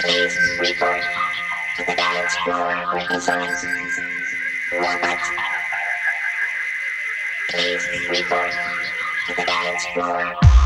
Please report to the dance floor for concerns. Robot. Please report to the dance floor.